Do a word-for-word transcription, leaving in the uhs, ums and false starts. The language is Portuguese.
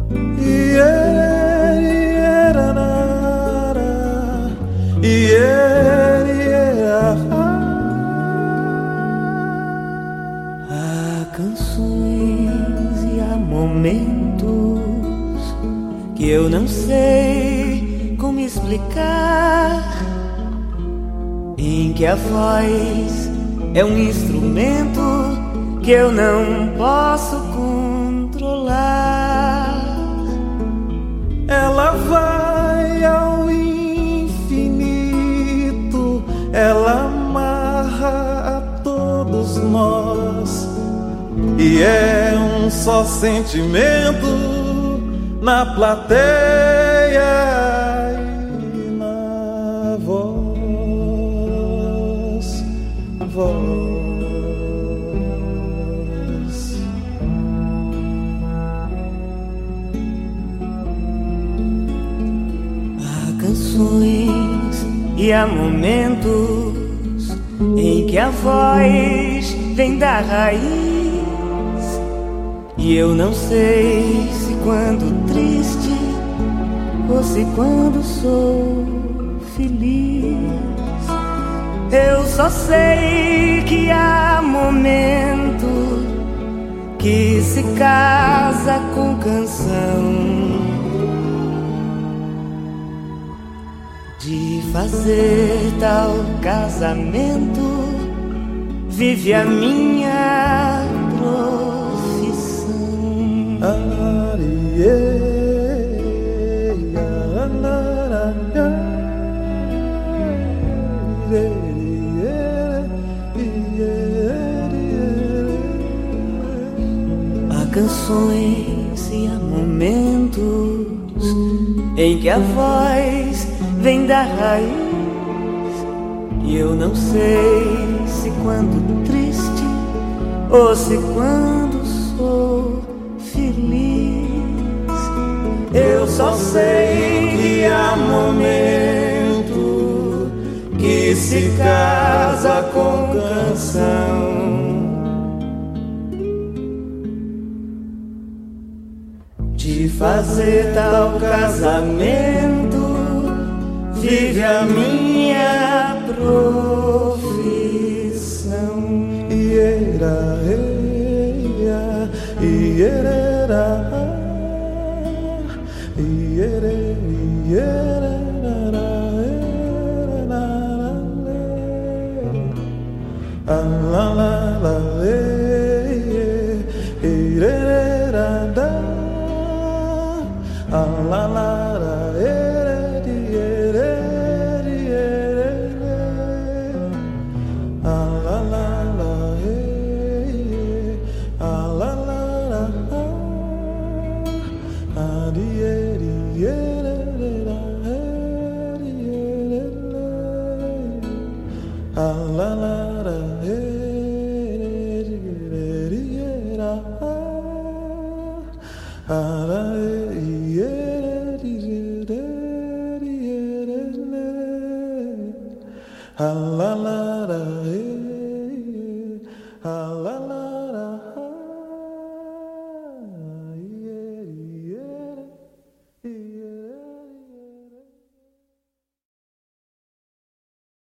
Há canções e há momentos que eu não sei como explicar, em que a voz é um instrumento que eu não posso controlar. Ela vai ao infinito, ela amarra a todos nós, e é um só sentimento na plateia e na voz, voz. Há canções e há momentos em que a voz vem da raiz, e eu não sei se quando triste ou se quando sou feliz. Eu só sei que há momento que se casa com canção. De fazer tal casamento vive a minha profissão. Há canções e há momentos em que a voz vem da raiz, e eu não sei se quando triste ou se quando sou feliz. Eu só sei que há momento que se casa com canção. De fazer tal casamento vive a minha profissão. Iera, eia, ierera, iere, iere, la la la le, irera da, la la la ere, ere, ere, la la la la e, la la la la, a di ere, ere, la ere, la la la. Ah